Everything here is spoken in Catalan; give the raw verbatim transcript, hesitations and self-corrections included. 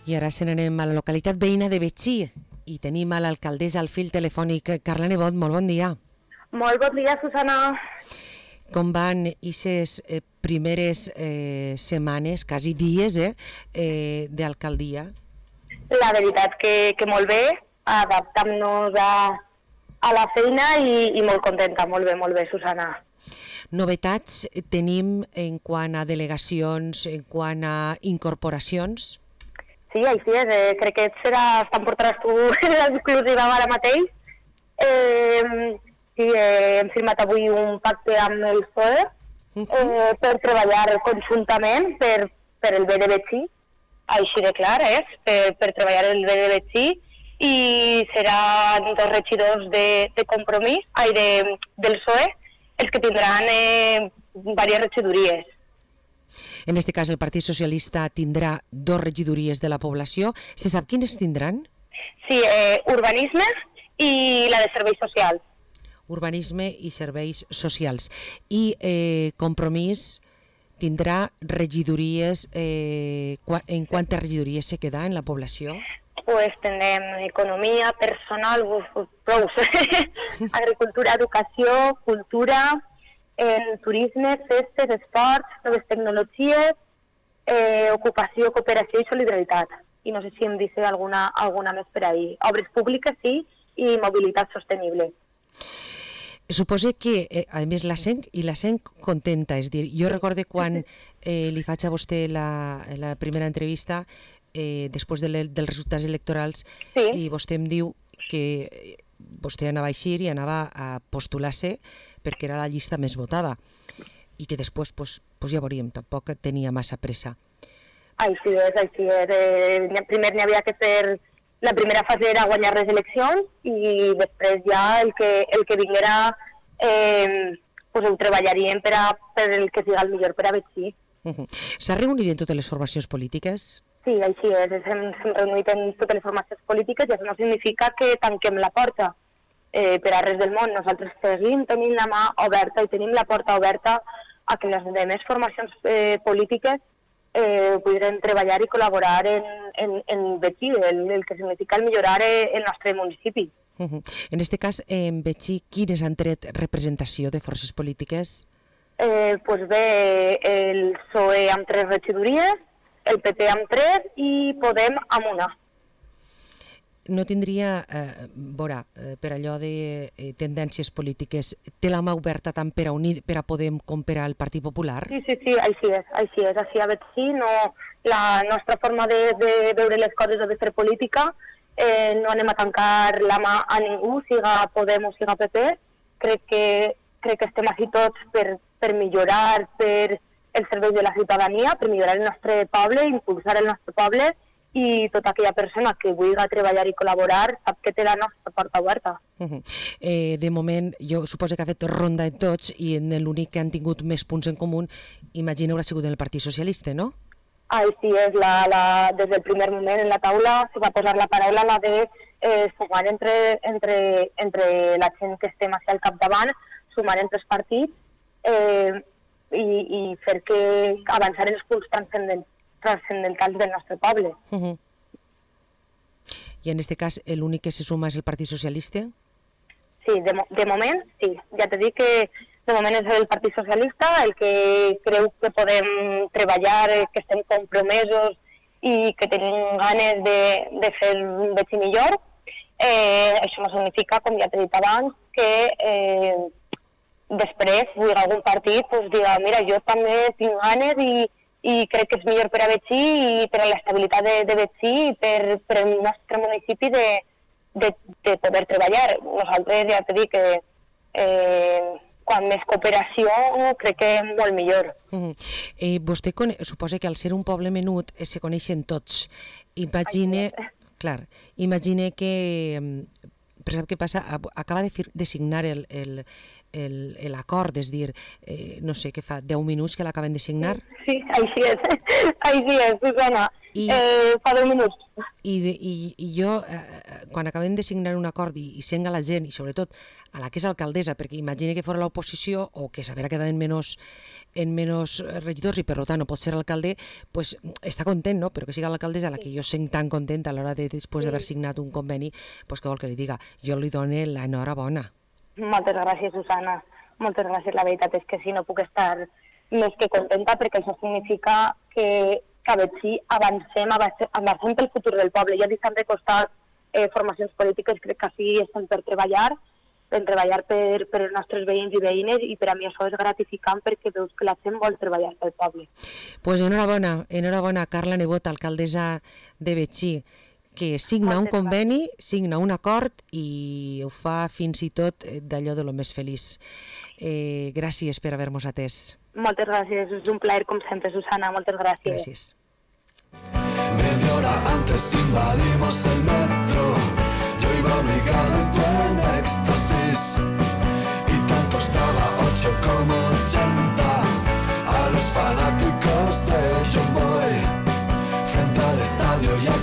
I ara se n'anem a la localitat veïna de Betxí i tenim a l'alcaldessa al fil telefònic. Carla Nebot, molt bon dia. Molt bon dia, Susana. Com van aquestes eh, primeres eh, setmanes, quasi dies, eh, eh, d'alcaldia? La veritat que, que molt bé, adaptant-nos a, a la feina i, i molt contenta, molt bé, molt bé, Susana. Novetats tenim en quant a delegacions, en quant a incorporacions? Sí, així és, eh, crec que serà, estan portaràs tu l'exclusiva ara mateix. Eh, sí, eh, hem firmat avui un pacte amb el P S O E eh, per treballar conjuntament per, per el bé de Betxí, així de clar, és, per, per treballar el bé de Betxí, i seran dos regidors de, de compromís, ai, de, del P S O E, els que tindran eh, diverses regidories. En aquest cas, el Partit Socialista tindrà dos regidories de la població. Se sap quines tindran? Sí, eh, urbanisme i la de serveis socials. Urbanisme i serveis socials. I eh, Compromís tindrà regidories, eh, en quantes regidories se queda en la població? Pues tindrem economia, personal, prou, agricultura, educació, cultura, en turisme, festes, esports, noves tecnologies, eh, ocupació, cooperació i solidaritat. I no sé si em dice alguna, alguna més per ahí. Obres públiques, sí, i mobilitat sostenible. Suposo que, eh, a més, la sent, i la sent contenta, és dir, jo recorde quan eh, li faig a vostè la, la primera entrevista, eh, després de le, dels resultats electorals, sí. I vostè em diu que vostè anava a eixir i anava a postular-se perquè era la llista més votada i que després pues, pues ja veuríem, tampoc tenia massa pressa. Així és, així és. Eh, primer n'hi havia que fer, la primera fase era guanyar les eleccions i després ja el que, el que vinguera eh, pues ho treballaríem per, a, per el que siga el millor per a Betxí. Uh-huh. S'ha reunit en totes les formacions polítiques? Sí, així és, hem, hem reunit en totes les formacions polítiques i això no significa que tanquem la porta. Eh, per a res del món, nosaltres seguim tenint la mà oberta i tenim la porta oberta a que les demés formacions eh, polítiques eh, podrem treballar i col·laborar en, en, en Betxí, el, el que significa el millorar el nostre municipi. Uh-huh. En aquest cas, en Betxí, quines han tret representació de forces polítiques? Eh, pues bé, el P S O E amb tres regidories, el P P amb tres i Podem amb una. No tindria, eh, veurà, eh, per allò de eh, tendències polítiques, té la mà oberta tant per a unir, per a Podem com per al Partit Popular? Sí, sí, sí, així és, així és, així a Betxí, no, la nostra forma de, de veure les coses o de fer política, eh, no anem a tancar la mà a ningú, siga Podem o siga P P, crec que, crec que estem així tots per, per millorar per el servei de la ciutadania, per millorar el nostre poble, impulsar el nostre poble, i tota aquella persona que vulgui treballar i col·laborar sap que té la nostra porta oberta. Uh-huh. eh, de moment, jo suposo que ha fet ronda en tots i en l'únic que han tingut més punts en comú, imagineu, ha sigut en el Partit Socialista, no? Així és, la, la, des del primer moment en la taula se va posar la paraula la de eh, sumar entre, entre, entre la gent que estem al capdavant, sumar entre els partits eh, i, i fer que avançar els punts transcendents transcendentals del nostre poble. Uh-huh. I en aquest cas l'únic que se suma és el Partit Socialista? Sí, de, de moment sí. Ja t'he dit que de moment és el Partit Socialista el que creu que podem treballar, que estem compromesos i que tenim ganes de, de fer un Betxí millor. Eh, això no significa, com ja t'he dit abans, que eh, després vull algun partit pues, diga, mira, jo també tinc ganes i i crec que és millor per a Betxí i per a l'estabilitat de, de Betxí i per, per el nostre municipi de, de, de poder treballar. Nosaltres ja t'he dit que eh, quan més cooperació crec que és molt millor. Uh-huh. eh, vostè cone... suposa que al ser un poble menut eh, se coneixen tots. Imagine, clar, imagine que, però sap què passa? Acaba de, fir... de signar el, el, l'acord, és dir, eh, no sé, què fa, deu minuts que l'acaben de signar? Sí, així és, així és, Susana. I, eh, fa deu minuts. I, de, i, i jo, eh, quan acabem de signar un acord i, i sent a la gent, i sobretot a la que és alcaldessa, perquè imagina que fora l'oposició o que s'haverà quedat en menys, en menys regidors i per tant no pot ser alcalde, pues, està content, no? Però que siga l'alcaldessa, a la que jo sent tan contenta a l'hora de, després d'haver signat un conveni, pues, què vol que li diga? Jo li dono l'enhorabona. Moltes gràcies, Susana. Moltes gràcies. La veritat és que sí, no puc estar més que contenta perquè això significa que que a veure si avancem, avancem pel futur del poble. Ja dic que han de costar eh, formacions polítiques, crec que així estem per treballar, per treballar per, per els nostres veïns i veïnes, i per a mi això és gratificant perquè veus que la gent vol treballar pel poble. Doncs pues enhorabona, enhorabona, Carla Nebot, alcaldessa de Betxí, que signa un conveni, signa un acord i ho fa fins i tot d'allò de lo més feliç. Eh, gràcies per haver-nos atès. Moltes gràcies, és un plaer com sempre, Susana, moltes gràcies. Gràcies. Media hora antes invadimos el metro, yo iba obligado y tú en éxtasis, y tanto estaba ocho como ochenta, a los fanáticos de John Boy, frente al estadio y al